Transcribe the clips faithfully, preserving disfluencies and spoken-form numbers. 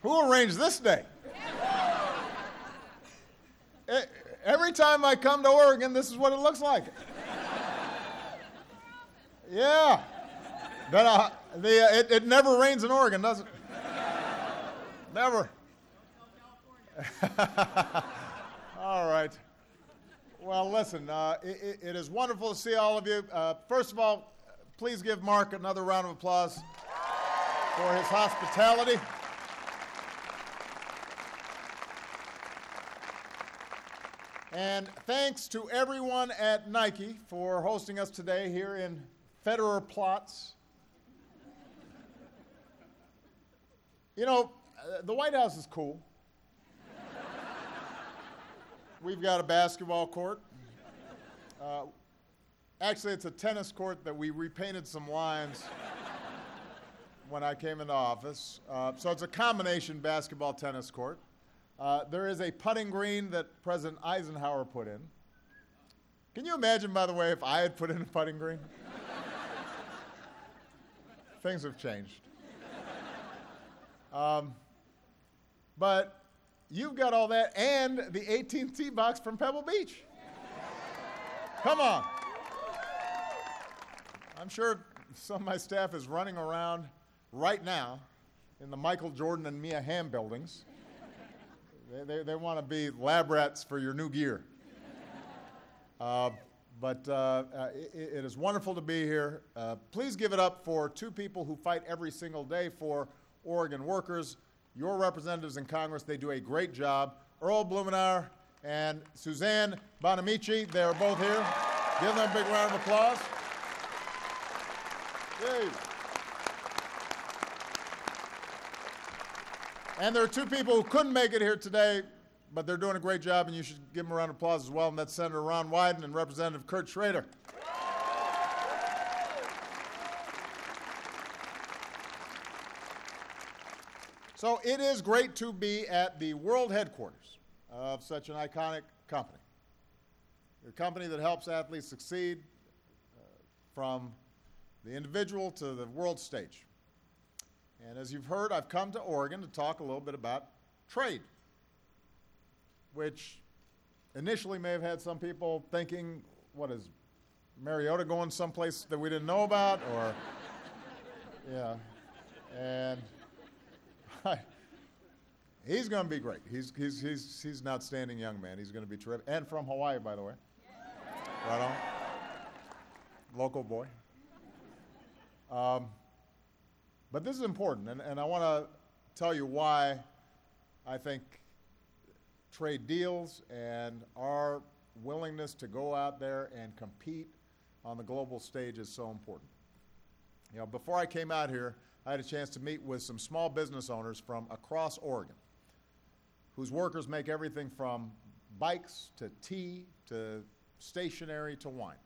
Who arranged this day? E- Every time I come to Oregon, this is what it looks like. Yeah. But, uh, the, uh, it, it never rains in Oregon, does it? Never. All right. Well, listen, uh, it, it is wonderful to see all of you. Uh, first of all, please give Mark another round of applause for his hospitality. And thanks to everyone at Nike for hosting us today here in Federer Platz. You know, uh, the White House is cool. We've got a basketball court. Uh, actually, it's a tennis court that we repainted some lines when I came into office. Uh, so it's a combination basketball tennis court. Uh, there is a putting green that President Eisenhower put in. Can you imagine, by the way, if I had put in a putting green? Things have changed. Um, but you've got all that and the eighteenth tee box from Pebble Beach. Come on. I'm sure some of my staff is running around right now in the Michael Jordan and Mia Hamm buildings. They, they, they want to be lab rats for your new gear. Uh, but uh, uh, it, it is wonderful to be here. Uh, please give it up for two people who fight every single day for Oregon workers, your representatives in Congress. They do a great job. Earl Blumenauer and Suzanne Bonamici, they are both here. Give them a big round of applause. Yay. And there are two people who couldn't make it here today, but they're doing a great job, and you should give them a round of applause as well, and that's Senator Ron Wyden and Representative Kurt Schrader. So it is great to be at the world headquarters of such an iconic company, a company that helps athletes succeed uh, from the individual to the world stage. And as you've heard, I've come to Oregon to talk a little bit about trade, which initially may have had some people thinking, what is Mariota going someplace that we didn't know about? Or, yeah. And I, he's going to be great. He's, he's, he's, he's an outstanding young man. He's going to be terrific. And from Hawaii, by the way. Right on. Local boy. Um, But this is important, and, and I want to tell you why I think trade deals and our willingness to go out there and compete on the global stage is so important. You know, before I came out here, I had a chance to meet with some small business owners from across Oregon whose workers make everything from bikes to tea to stationery to wine.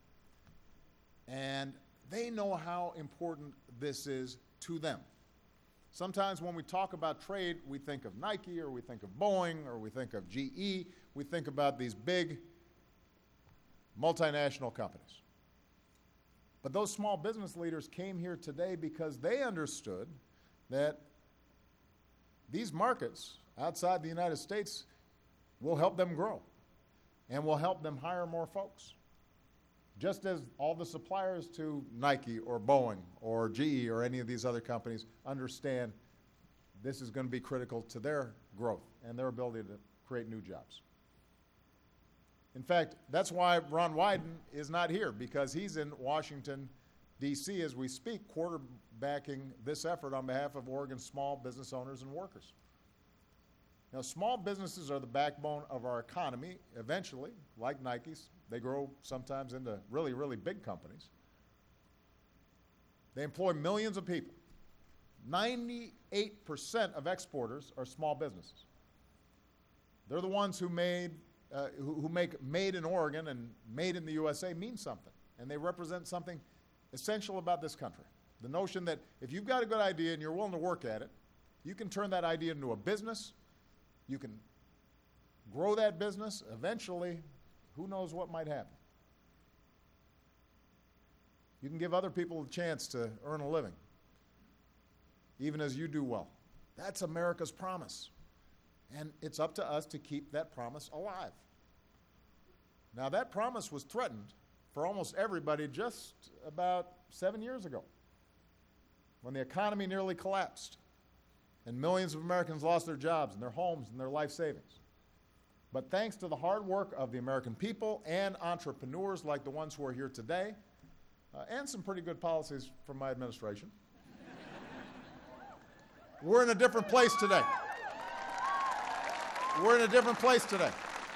And they know how important this is to them. Sometimes when we talk about trade, we think of Nike or we think of Boeing or we think of G E. We think about these big multinational companies. But those small business leaders came here today because they understood that these markets outside the United States will help them grow and will help them hire more folks. Just as all the suppliers to Nike or Boeing or G E or any of these other companies understand this is going to be critical to their growth and their ability to create new jobs. In fact, that's why Ron Wyden is not here, because he's in Washington, D C as we speak, quarterbacking this effort on behalf of Oregon's small business owners and workers. Now, small businesses are the backbone of our economy. Eventually, like Nike's, they grow sometimes into really, really big companies. They employ millions of people. ninety-eight percent of exporters are small businesses. They're the ones who made, uh, who, who make made in Oregon and made in the U S A mean something. And they represent something essential about this country. The notion that if you've got a good idea and you're willing to work at it, you can turn that idea into a business. You can grow that business. Eventually, who knows what might happen. You can give other people a chance to earn a living, even as you do well. That's America's promise. And it's up to us to keep that promise alive. Now, that promise was threatened for almost everybody just about seven years ago, when the economy nearly collapsed and millions of Americans lost their jobs and their homes and their life savings. But thanks to the hard work of the American people and entrepreneurs like the ones who are here today, uh, and some pretty good policies from my administration, we're in a different place today. We're in a different place today.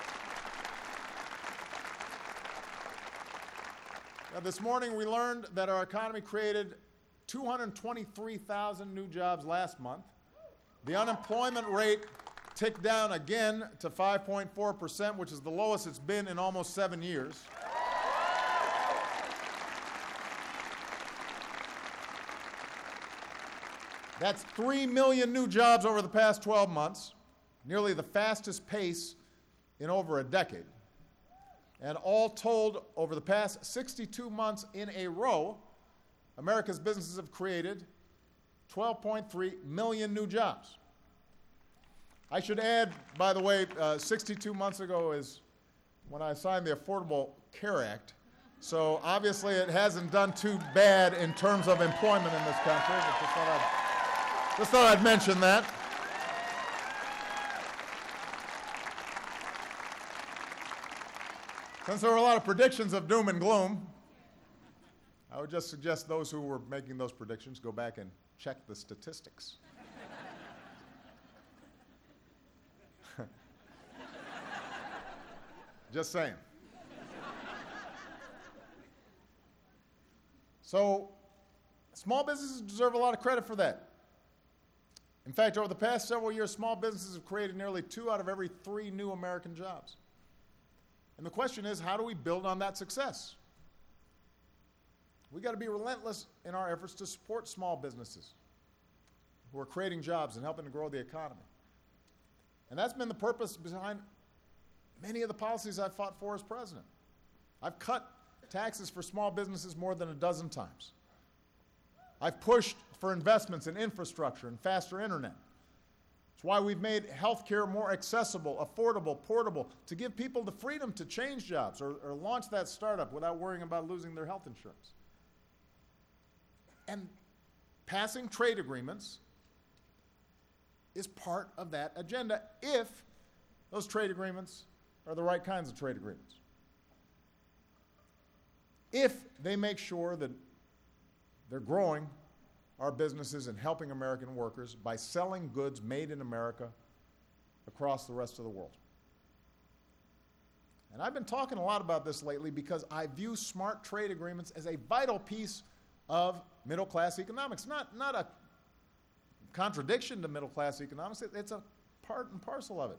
Now, this morning we learned that our economy created two hundred twenty-three thousand new jobs last month. The unemployment rate ticked down again to five point four percent, which is the lowest it's been in almost seven years. That's three million new jobs over the past twelve months, nearly the fastest pace in over a decade. And all told, over the past sixty-two months in a row, America's businesses have created twelve point three million new jobs. I should add, by the way, uh, sixty-two months ago is when I signed the Affordable Care Act. So obviously it hasn't done too bad in terms of employment in this country. But just thought I'd, just thought I'd mention that. Since there were a lot of predictions of doom and gloom, I would just suggest those who were making those predictions go back and check the statistics. Just saying. So, small businesses deserve a lot of credit for that. In fact, over the past several years, small businesses have created nearly two out of every three new American jobs. And the question is, how do we build on that success? We've got to be relentless in our efforts to support small businesses who are creating jobs and helping to grow the economy. And that's been the purpose behind many of the policies I've fought for as president. I've cut taxes for small businesses more than a dozen times. I've pushed for investments in infrastructure and faster internet. It's why we've made health care more accessible, affordable, portable, to give people the freedom to change jobs or, or launch that startup without worrying about losing their health insurance. And passing trade agreements is part of that agenda if those trade agreements are the right kinds of trade agreements. If they make sure that they're growing our businesses and helping American workers by selling goods made in America across the rest of the world. And I've been talking a lot about this lately because I view smart trade agreements as a vital piece of middle-class economics. Not, not a contradiction to middle-class economics, it, it's a part and parcel of it.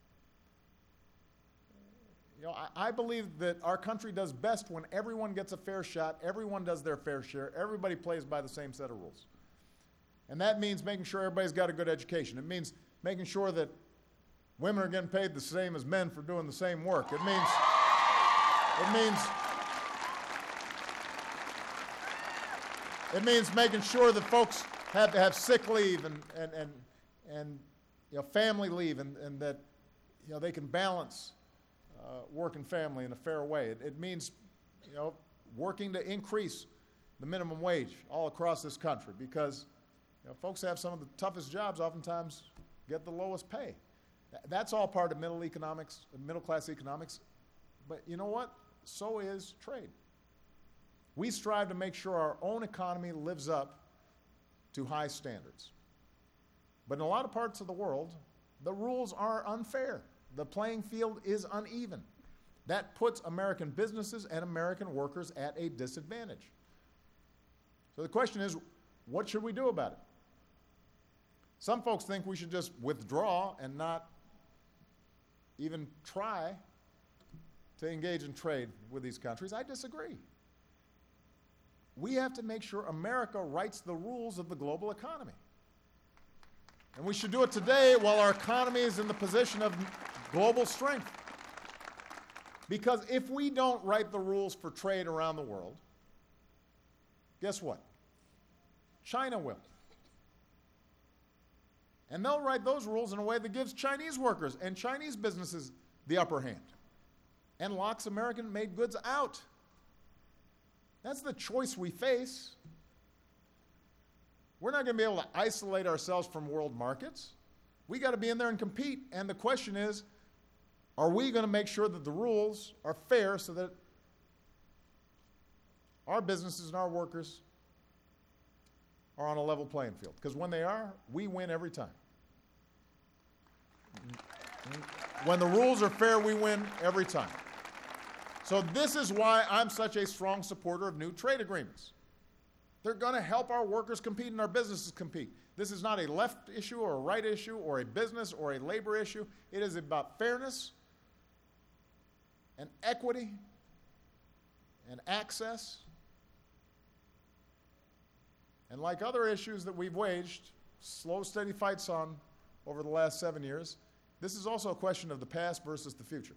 You know, I, I believe that our country does best when everyone gets a fair shot, everyone does their fair share, everybody plays by the same set of rules. And that means making sure everybody's got a good education. It means making sure that women are getting paid the same as men for doing the same work. It means, it means, it means making sure that folks have to have sick leave and, and, and, and you know, family leave and, and that you know, they can balance Uh, work and family in a fair way. It, it means, you know, working to increase the minimum wage all across this country because, you know, folks have some of the toughest jobs oftentimes get the lowest pay. Th- that's all part of middle economics, middle-class economics. But you know what? So is trade. We strive to make sure our own economy lives up to high standards. But in a lot of parts of the world, the rules are unfair. The playing field is uneven. That puts American businesses and American workers at a disadvantage. So the question is, what should we do about it? Some folks think we should just withdraw and not even try to engage in trade with these countries. I disagree. We have to make sure America writes the rules of the global economy. And we should do it today while our economy is in the position of global strength. Because if we don't write the rules for trade around the world, guess what? China will. And they'll write those rules in a way that gives Chinese workers and Chinese businesses the upper hand and locks American-made goods out. That's the choice we face. We're not going to be able to isolate ourselves from world markets. We got to be in there and compete. And the question is, are we going to make sure that the rules are fair so that our businesses and our workers are on a level playing field? Because when they are, we win every time. When the rules are fair, we win every time. So this is why I'm such a strong supporter of new trade agreements. They're going to help our workers compete and our businesses compete. This is not a left issue or a right issue or a business or a labor issue. It is about fairness and equity and access. And like other issues that we've waged slow, steady fights on over the last seven years, this is also a question of the past versus the future.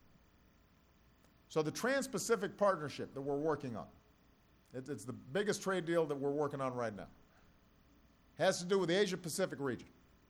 So the Trans-Pacific Partnership that we're working on, it, it's the biggest trade deal that we're working on right now, has to do with the Asia-Pacific region.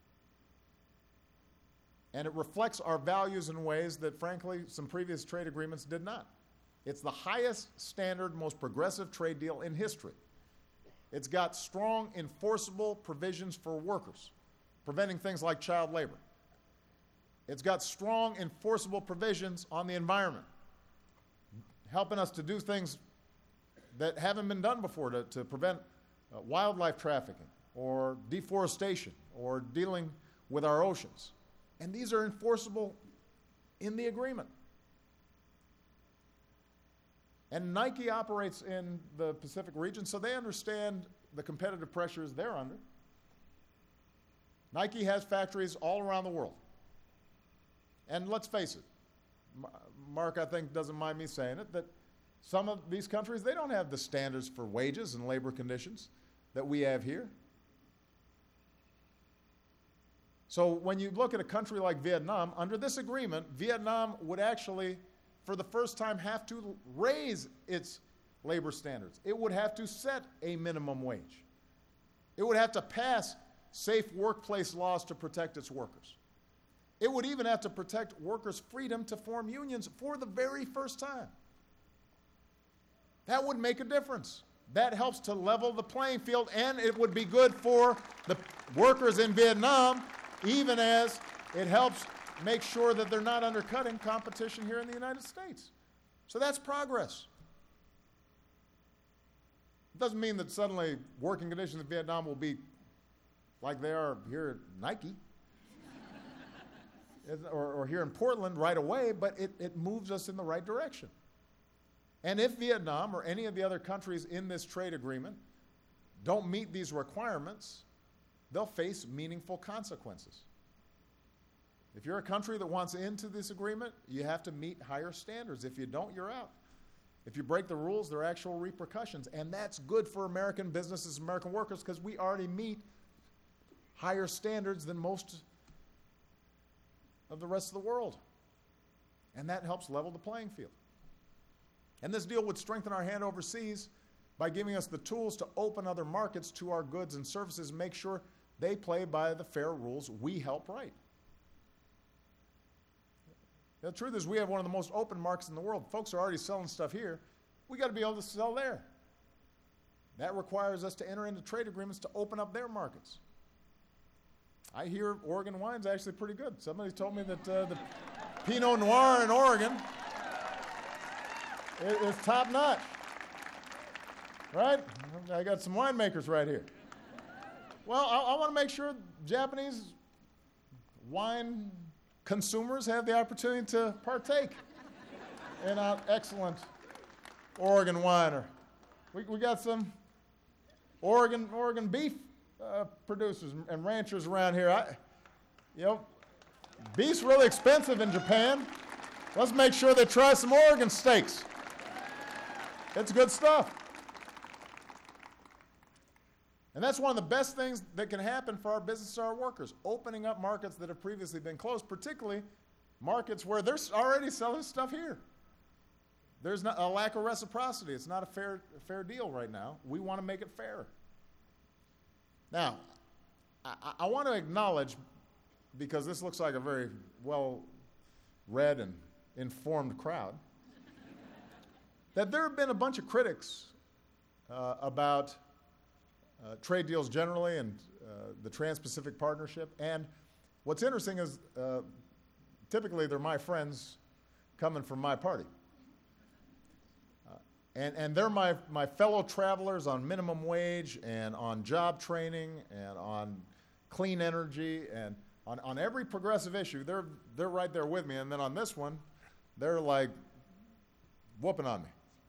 And it reflects our values in ways that, frankly, some previous trade agreements did not. It's the highest standard, most progressive trade deal in history. It's got strong, enforceable provisions for workers, preventing things like child labor. It's got strong, enforceable provisions on the environment, helping us to do things that haven't been done before to, to prevent uh, wildlife trafficking or deforestation or dealing with our oceans. And these are enforceable in the agreement. And Nike operates in the Pacific region, so they understand the competitive pressures they're under. Nike has factories all around the world. And let's face it, Mark, I think, doesn't mind me saying it, that some of these countries, they don't have the standards for wages and labor conditions that we have here. So when you look at a country like Vietnam, under this agreement, Vietnam would actually, for the first time, have to raise its labor standards. It would have to set a minimum wage. It would have to pass safe workplace laws to protect its workers. It would even have to protect workers' freedom to form unions for the very first time. That would make a difference. That helps to level the playing field, and it would be good for the workers in Vietnam, even as it helps make sure that they're not undercutting competition here in the United States. So that's progress. It doesn't mean that suddenly working conditions in Vietnam will be like they are here at Nike or, or here in Portland right away, but it, it moves us in the right direction. And if Vietnam or any of the other countries in this trade agreement don't meet these requirements, they'll face meaningful consequences. If you're a country that wants into this agreement, you have to meet higher standards. If you don't, you're out. If you break the rules, there are actual repercussions. And that's good for American businesses, American workers, because we already meet higher standards than most of the rest of the world. And that helps level the playing field. And this deal would strengthen our hand overseas by giving us the tools to open other markets to our goods and services and make sure they play by the fair rules we help write. The truth is we have one of the most open markets in the world. Folks are already selling stuff here. We got to be able to sell there. That requires us to enter into trade agreements to open up their markets. I hear Oregon wine's actually pretty good. Somebody told me that uh, the Pinot Noir in Oregon is top notch. Right? I got some winemakers right here. Well, I, I want to make sure Japanese wine consumers have the opportunity to partake in an excellent Oregon wine. Or we, we got some Oregon Oregon beef uh, producers and ranchers around here. I, you know, beef's really expensive in Japan. Let's make sure they try some Oregon steaks. It's good stuff. And that's one of the best things that can happen for our business and our workers, opening up markets that have previously been closed, particularly markets where they're already selling stuff here. There's not a lack of reciprocity. It's not a fair, a fair deal right now. We want to make it fair. Now, I, I want to acknowledge, because this looks like a very well-read and informed crowd, that there have been a bunch of critics uh, about uh, trade deals generally and uh, the Trans-Pacific Partnership. And what's interesting is uh, typically they're my friends coming from my party. Uh, and, and they're my, my fellow travelers on minimum wage and on job training and on clean energy and on, on every progressive issue. They're, they're right there with me. And then on this one, they're like whooping on me.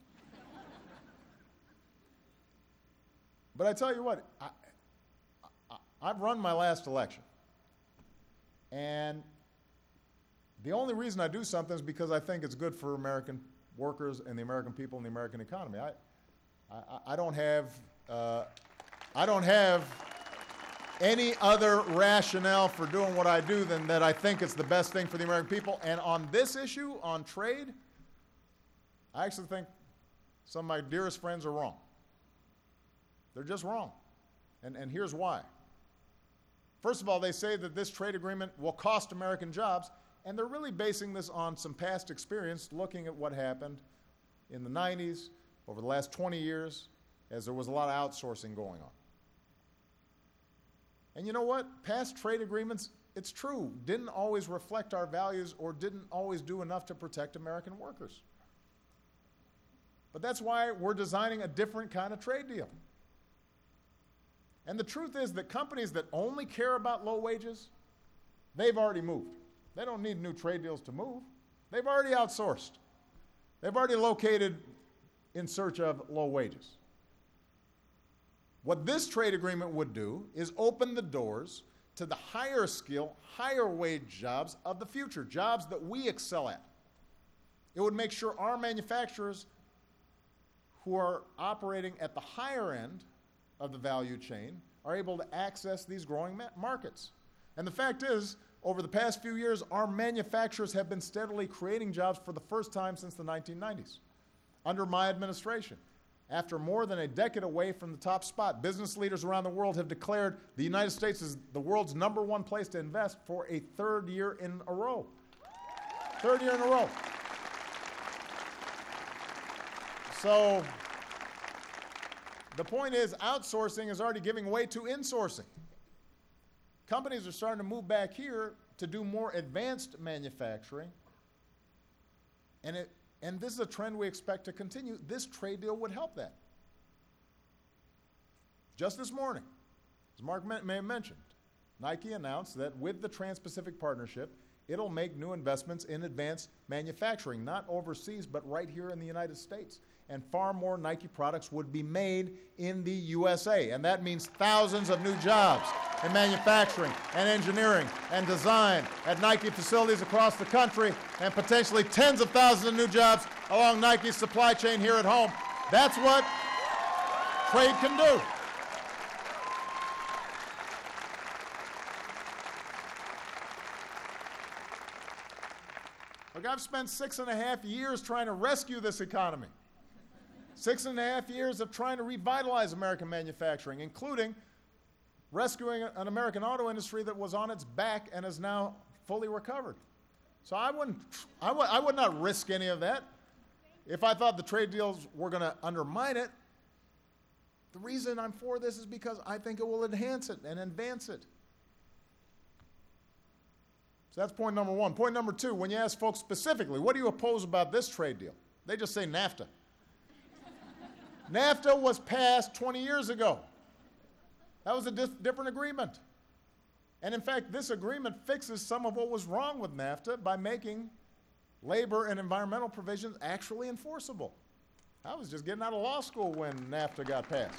But I tell you what, I, I, I've run my last election. And the only reason I do something is because I think it's good for American workers and the American people and the American economy. I, I, I don't have, uh, I don't have any other rationale for doing what I do than that I think it's the best thing for the American people. And on this issue, on trade, I actually think some of my dearest friends are wrong. They're just wrong. And, and here's why. First of all, they say that this trade agreement will cost American jobs, and they're really basing this on some past experience, looking at what happened in the nineties, over the last twenty years, as there was a lot of outsourcing going on. And you know what? Past trade agreements, it's true, didn't always reflect our values or didn't always do enough to protect American workers. But that's why we're designing a different kind of trade deal. And the truth is that companies that only care about low wages, they've already moved. They don't need new trade deals to move. They've already outsourced. They've already located in search of low wages. What this trade agreement would do is open the doors to the higher skill, higher wage jobs of the future, jobs that we excel at. It would make sure our manufacturers who are operating at the higher end of the value chain are able to access these growing ma- markets. And the fact is, over the past few years, our manufacturers have been steadily creating jobs for the first time since the nineteen nineties, under my administration. After more than a decade away from the top spot, business leaders around the world have declared the United States is the world's number one place to invest for a third year in a row. Third year in a row. So, the point is, outsourcing is already giving way to insourcing. Companies are starting to move back here to do more advanced manufacturing, and, it, and this is a trend we expect to continue. This trade deal would help that. Just this morning, as Mark may have mentioned, Nike announced that with the Trans-Pacific Partnership, it'll make new investments in advanced manufacturing, not overseas, but right here in the United States. And far more Nike products would be made in the U S A. And that means thousands of new jobs in manufacturing and engineering and design at Nike facilities across the country, and potentially tens of thousands of new jobs along Nike's supply chain here at home. That's what trade can do. Look, I've spent six and a half years trying to rescue this economy. Six and a half years of trying to revitalize American manufacturing, including rescuing an American auto industry that was on its back and is now fully recovered. So I wouldn't, I would, I would not risk any of that if I thought the trade deals were going to undermine it. The reason I'm for this is because I think it will enhance it and advance it. So that's point number one. Point number two, when you ask folks specifically, what do you oppose about this trade deal? They just say NAFTA. NAFTA was passed twenty years ago. That was a dis- different agreement. And in fact, this agreement fixes some of what was wrong with NAFTA by making labor and environmental provisions actually enforceable. I was just getting out of law school when NAFTA got passed.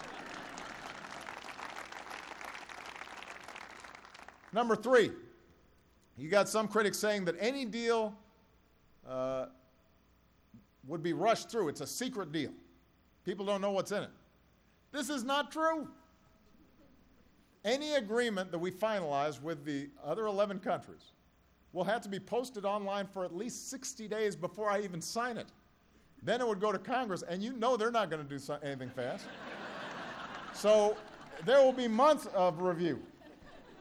Number three, you got some critics saying that any deal uh, would be rushed through. It's a secret deal. People don't know what's in it. This is not true. Any agreement that we finalize with the other eleven countries will have to be posted online for at least sixty days before I even sign it. Then it would go to Congress, and you know they're not going to do anything fast. So there will be months of review.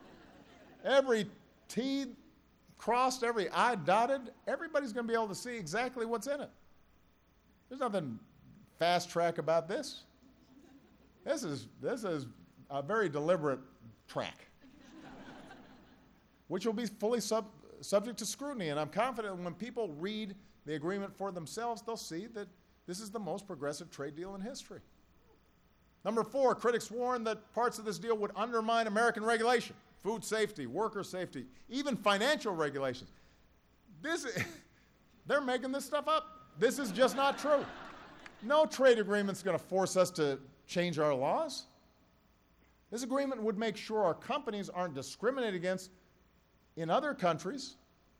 every T crossed, every I dotted, everybody's going to be able to see exactly what's in it. There's nothing fast track about this. This is, this is a very deliberate track, which will be fully sub, subject to scrutiny. And I'm confident when people read the agreement for themselves, they'll see that this is the most progressive trade deal in history. Number four, critics warn that parts of this deal would undermine American regulation, food safety, worker safety, even financial regulations. This, they're making this stuff up. This is just not true. No trade agreement's going to force us to change our laws. This agreement would make sure our companies aren't discriminated against in other countries.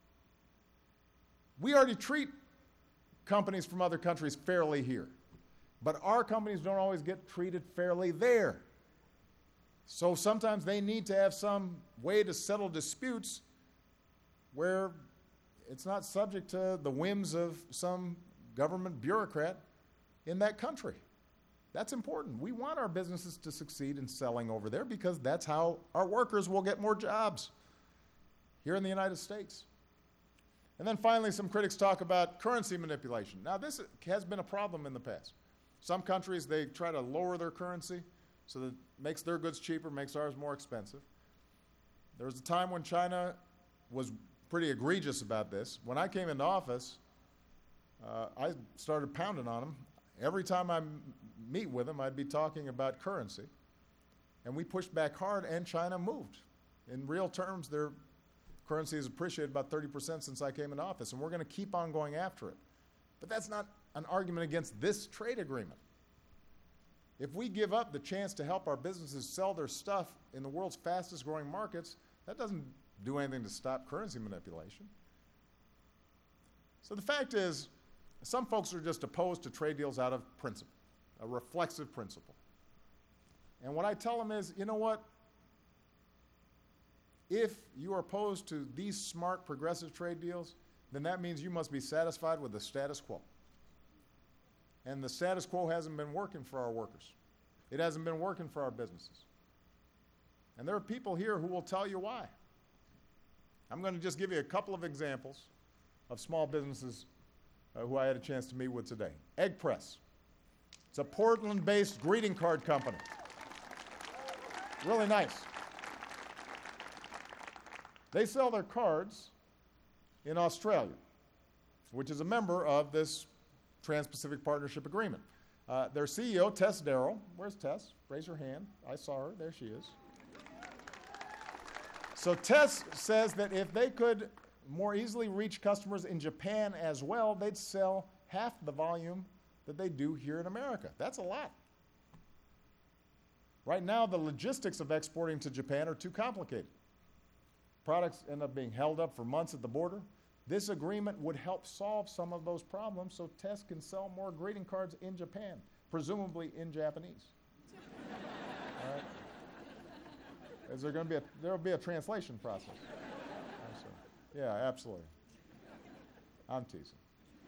We already treat companies from other countries fairly here, but our companies don't always get treated fairly there. So sometimes they need to have some way to settle disputes where it's not subject to the whims of some government bureaucrat in that country. That's important. We want our businesses to succeed in selling over there because that's how our workers will get more jobs here in the United States. And then finally, some critics talk about currency manipulation. Now, this has been a problem in the past. Some countries, they try to lower their currency so that it makes their goods cheaper, makes ours more expensive. There was a time when China was pretty egregious about this. When I came into office, uh, I started pounding on them. Every time I m- meet with them, I'd be talking about currency. And we pushed back hard, and China moved. In real terms, their currency has appreciated about thirty percent since I came into office, and we're going to keep on going after it. But that's not an argument against this trade agreement. If we give up the chance to help our businesses sell their stuff in the world's fastest growing markets, that doesn't do anything to stop currency manipulation. So the fact is, some folks are just opposed to trade deals out of principle, a reflexive principle. And what I tell them is, you know what? If you are opposed to these smart, progressive trade deals, then that means you must be satisfied with the status quo. And the status quo hasn't been working for our workers. It hasn't been working for our businesses. And there are people here who will tell you why. I'm going to just give you a couple of examples of small businesses uh, who I had a chance to meet with today. Egg Press. It's a Portland-based greeting card company. Really nice. They sell their cards in Australia, which is a member of this Trans-Pacific Partnership Agreement. Uh, their C E O, Tess Darrow, where's Tess? Raise your hand. I saw her. There she is. So Tess says that if they could more easily reach customers in Japan as well, they'd sell half the volume that they do here in America. That's a lot. Right now, the logistics of exporting to Japan are too complicated. Products end up being held up for months at the border. This agreement would help solve some of those problems so Tess can sell more greeting cards in Japan, presumably in Japanese. All right? Is there going to be a, there will be a translation process. Yeah, absolutely. I'm teasing.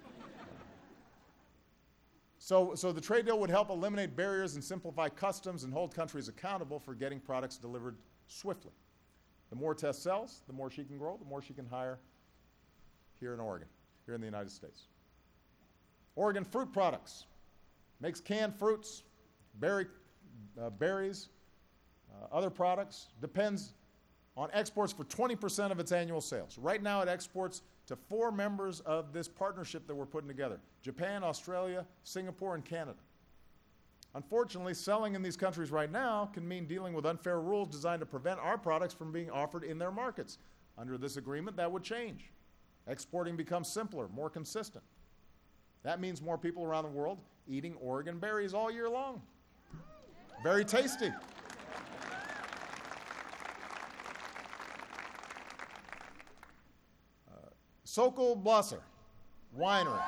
So, so the trade deal would help eliminate barriers and simplify customs and hold countries accountable for getting products delivered swiftly. The more Tess sells, the more she can grow, the more she can hire here in Oregon, here in the United States. Oregon Fruit Products makes canned fruits, berry, uh, berries, uh, other products, depends on exports for twenty percent of its annual sales. Right now it exports to four members of this partnership that we're putting together: Japan, Australia, Singapore, and Canada. Unfortunately, selling in these countries right now can mean dealing with unfair rules designed to prevent our products from being offered in their markets. Under this agreement, that would change. Exporting becomes simpler, more consistent. That means more people around the world eating Oregon berries all year long. Very tasty. Uh, Sokol Blusser Winery.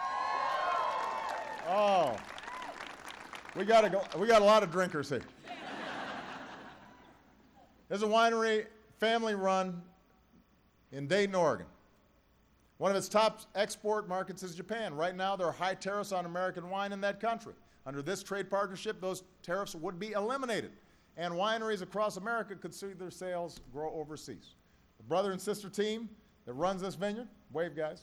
Oh. We got a, we got a lot of drinkers here. There's a winery, family run, in Dayton, Oregon. One of its top export markets is Japan. Right now, there are high tariffs on American wine in that country. Under this trade partnership, those tariffs would be eliminated, and wineries across America could see their sales grow overseas. the brother and sister team that runs this vineyard. Wave, guys.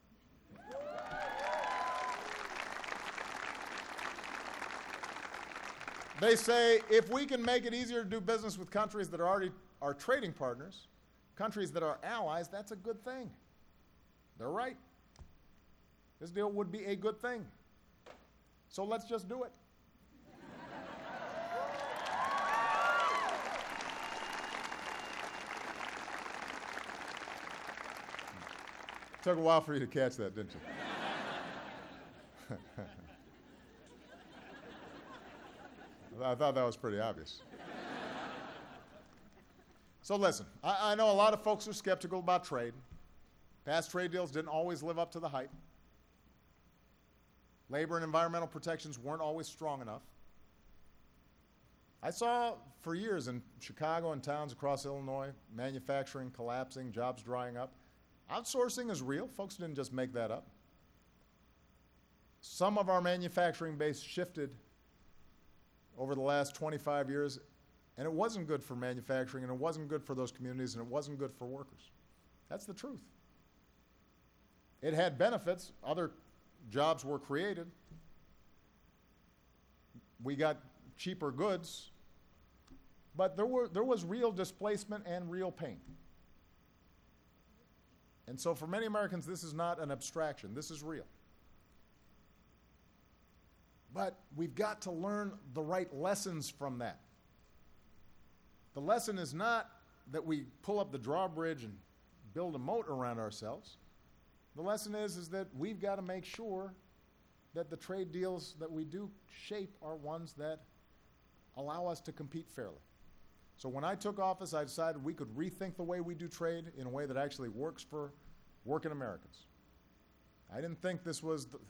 They say if we can make it easier to do business with countries that are already our trading partners, countries that are allies, that's a good thing. They're right. This deal would be a good thing. So let's just do it. Took a while for you to catch that, didn't you? I thought that was pretty obvious. So listen, I, I know a lot of folks are skeptical about trade. Past trade deals didn't always live up to the hype. Labor and environmental protections weren't always strong enough. I saw for years in Chicago and towns across Illinois, manufacturing collapsing, jobs drying up. Outsourcing is real. Folks didn't just make that up. Some of our manufacturing base shifted over the last twenty-five years, and it wasn't good for manufacturing, and it wasn't good for those communities, and it wasn't good for workers. That's the truth. It had benefits. Other jobs were created. We got cheaper goods, but there were there was real displacement and real pain. And so for many Americans, this is not an abstraction. This is real. But we've got to learn the right lessons from that. The lesson is not that we pull up the drawbridge and build a moat around ourselves. The lesson is, is that we've got to make sure that the trade deals that we do shape are ones that allow us to compete fairly. So when I took office, I decided we could rethink the way we do trade in a way that actually works for working Americans. I didn't think this was the,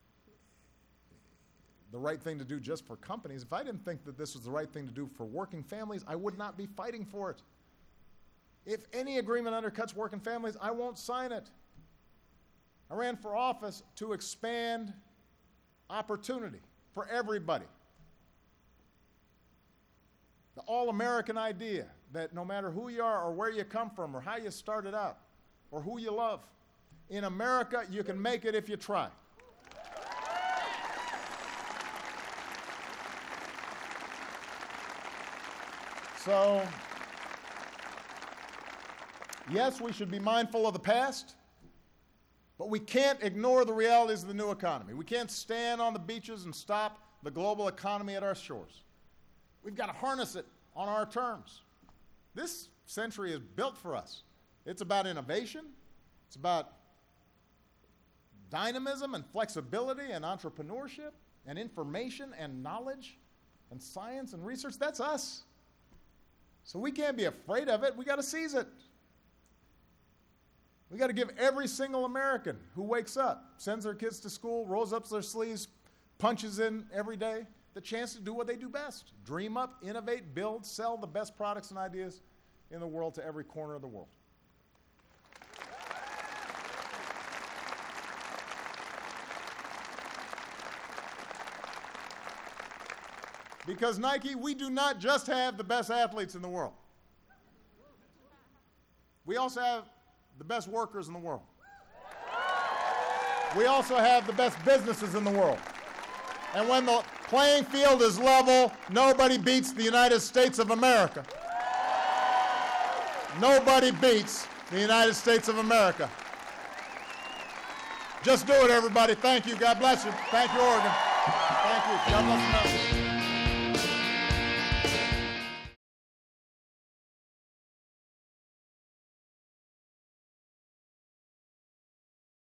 the right thing to do just for companies. If I didn't think that this was the right thing to do for working families, I would not be fighting for it. If any agreement undercuts working families, I won't sign it. I ran for office to expand opportunity for everybody. The all-American idea that no matter who you are or where you come from or how you started out or who you love, in America you can make it if you try. So, yes, we should be mindful of the past, but we can't ignore the realities of the new economy. We can't stand on the beaches and stop the global economy at our shores. We've got to harness it on our terms. This century is built for us. It's about innovation. It's about dynamism and flexibility and entrepreneurship and information and knowledge and science and research. That's us. So we can't be afraid of it. We got to seize it. We got to give every single American who wakes up, sends their kids to school, rolls up their sleeves, punches in every day, the chance to do what they do best. Dream up, innovate, build, sell the best products and ideas in the world to every corner of the world. Because Nike, we do not just have the best athletes in the world. We also have the best workers in the world. We also have the best businesses in the world. And when the playing field is level, nobody beats the United States of America. Nobody beats the United States of America. Just do it, everybody. Thank you. God bless you. Thank you, Oregon. Thank you. God bless America.